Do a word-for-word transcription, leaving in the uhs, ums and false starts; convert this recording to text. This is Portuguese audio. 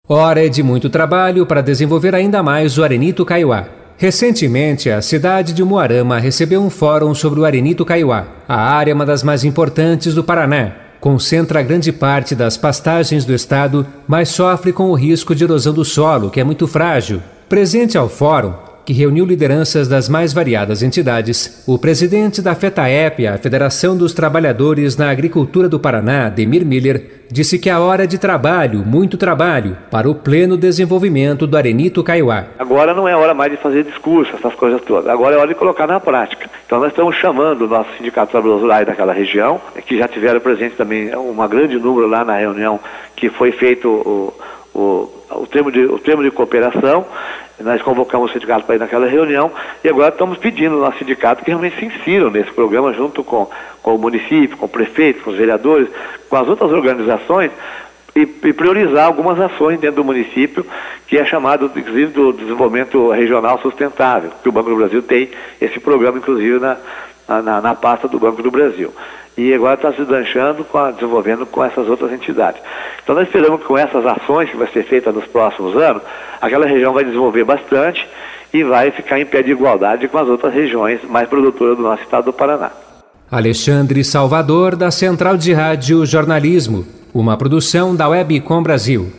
Hora é de muito trabalho para desenvolver ainda mais o Arenito Kaiowá. Recentemente, a cidade de Umuarama recebeu um fórum sobre o Arenito Kaiowá. A área é uma das mais importantes do Paraná. Concentra grande parte das pastagens do estado, mas sofre com o risco de erosão do solo, que é muito frágil. Presente ao fórum, que reuniu lideranças das mais variadas entidades, o presidente da FETAEP, a Federação dos Trabalhadores na Agricultura do Paraná, Demir Miller, disse que a hora é de trabalho, muito trabalho, para o pleno desenvolvimento do Arenito Kaiowá. Agora não é hora mais de fazer discurso, essas coisas todas. Agora é hora de colocar na prática. Então nós estamos chamando o nosso sindicato trabalhadores rurais daquela região, que já tiveram presente também um grande número lá na reunião que foi feito o, o, o, termo, de, o termo de cooperação. Nós convocamos o sindicato para ir naquela reunião e agora estamos pedindo ao nosso sindicato que realmente se insiram nesse programa junto com, com o município, com o prefeito, com os vereadores, com as outras organizações e, e priorizar algumas ações dentro do município, que é chamado, inclusive, do desenvolvimento regional sustentável, que o Banco do Brasil tem esse programa, inclusive, na, na, na pasta do Banco do Brasil. E agora está se danchando, com a, desenvolvendo com essas outras entidades. Então nós esperamos que com essas ações que vai ser feita nos próximos anos, aquela região vai desenvolver bastante e vai ficar em pé de igualdade com as outras regiões mais produtoras do nosso estado do Paraná. Alexandre Salvador, da Central de Rádio Jornalismo, uma produção da Webcom Brasil.